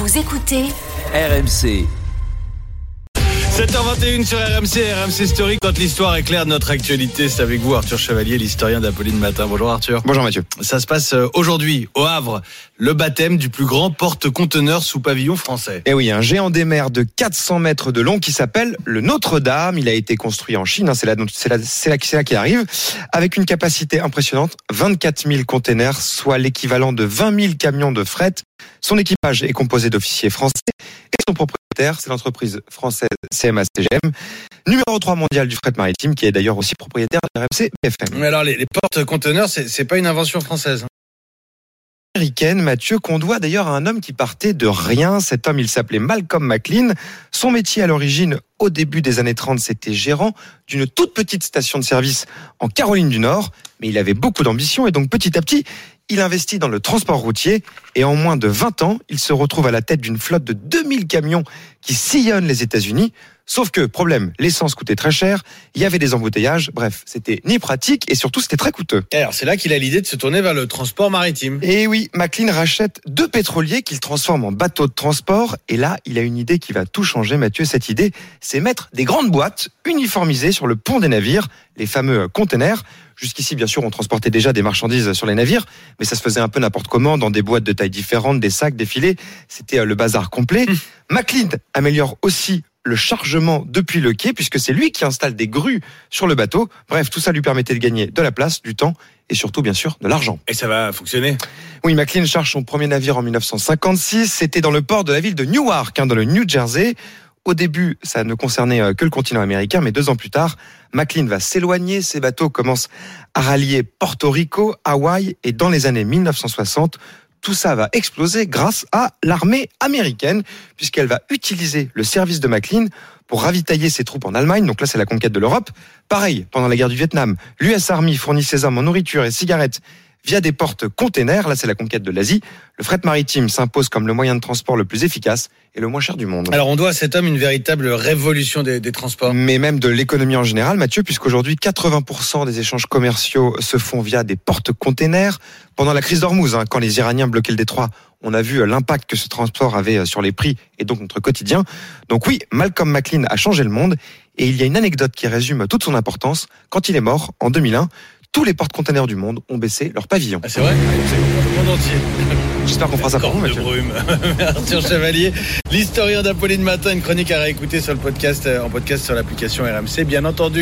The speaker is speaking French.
Vous écoutez RMC. 7h21 sur RMC Story. Quand l'histoire éclaire notre actualité, c'est avec vous Arthur Chevalier, l'historien d'Apolline Matin. Bonjour Arthur. Bonjour Mathieu. Ça se passe aujourd'hui au Havre, le baptême du plus grand porte-conteneurs sous pavillon français. Et oui, un géant des mers de 400 mètres de long qui s'appelle le Notre-Dame. Il a été construit en Chine, c'est là qu'il arrive, avec une capacité impressionnante, 24 000 containers, soit l'équivalent de 20 000 camions de fret. Son équipage est composé d'officiers français et son propriétaire, c'est l'entreprise française CMA-CGM, numéro 3 mondial du fret maritime, qui est d'ailleurs aussi propriétaire de RMC BFM. Mais alors, les porte-conteneurs, c'est pas une invention française. Américaine, Mathieu, qu'on doit d'ailleurs à un homme qui partait de rien. Cet homme, il s'appelait Malcolm McLean. Son métier à l'origine, au début des années 30, c'était gérant d'une toute petite station de service en Caroline du Nord. Mais il avait beaucoup d'ambition et donc petit à petit, il investit dans le transport routier et en moins de 20 ans, il se retrouve à la tête d'une flotte de 2000 camions qui sillonnent les États-Unis. Sauf que, problème, l'essence coûtait très cher, il y avait des embouteillages, bref, c'était ni pratique et surtout c'était très coûteux. Et alors c'est là qu'il a l'idée de se tourner vers le transport maritime. Et oui, McLean rachète 2 pétroliers qu'il transforme en bateaux de transport et là, il a une idée qui va tout changer, Mathieu. Cette idée, c'est mettre des grandes boîtes uniformisées sur le pont des navires, les fameux containers. Jusqu'ici, bien sûr, on transportait déjà des marchandises sur les navires, mais ça se faisait un peu n'importe comment, dans des boîtes de tailles différentes, des sacs, des filets. C'était le bazar complet. McLean améliore aussi le chargement depuis le quai, puisque c'est lui qui installe des grues sur le bateau. Bref, tout ça lui permettait de gagner de la place, du temps et surtout, bien sûr, de l'argent. Et ça va fonctionner ? Oui, McLean charge son premier navire en 1956. C'était dans le port de la ville de Newark, dans le New Jersey. Au début, ça ne concernait que le continent américain, mais 2 ans plus tard, McLean va s'éloigner. Ses bateaux commencent à rallier Porto Rico, Hawaï, et dans les années 1960, tout ça va exploser grâce à l'armée américaine, puisqu'elle va utiliser le service de McLean pour ravitailler ses troupes en Allemagne. Donc là, c'est la conquête de l'Europe. Pareil, pendant la guerre du Vietnam, l'US Army fournit ses hommes en nourriture et cigarettes via des porte-containers. Là, c'est la conquête de l'Asie. Le fret maritime s'impose comme le moyen de transport le plus efficace et le moins cher du monde. Alors, on doit à cet homme une véritable révolution des transports. Mais même de l'économie en général, Mathieu, puisqu'aujourd'hui, 80% des échanges commerciaux se font via des porte-containers. Pendant la crise d'Ormuz, quand les Iraniens bloquaient le détroit, on a vu l'impact que ce transport avait sur les prix et donc notre quotidien. Donc oui, Malcolm McLean a changé le monde et il y a une anecdote qui résume toute son importance. Quand il est mort, en 2001, tous les porte-containers du monde ont baissé leur pavillon. Ah, c'est vrai ? C'est le monde entier. J'espère qu'on fera ça pour vous, Mathieu. Arthur Chevalier, l'historien d'Apolline Matin, une chronique à réécouter sur le podcast, en podcast sur l'application RMC, bien entendu.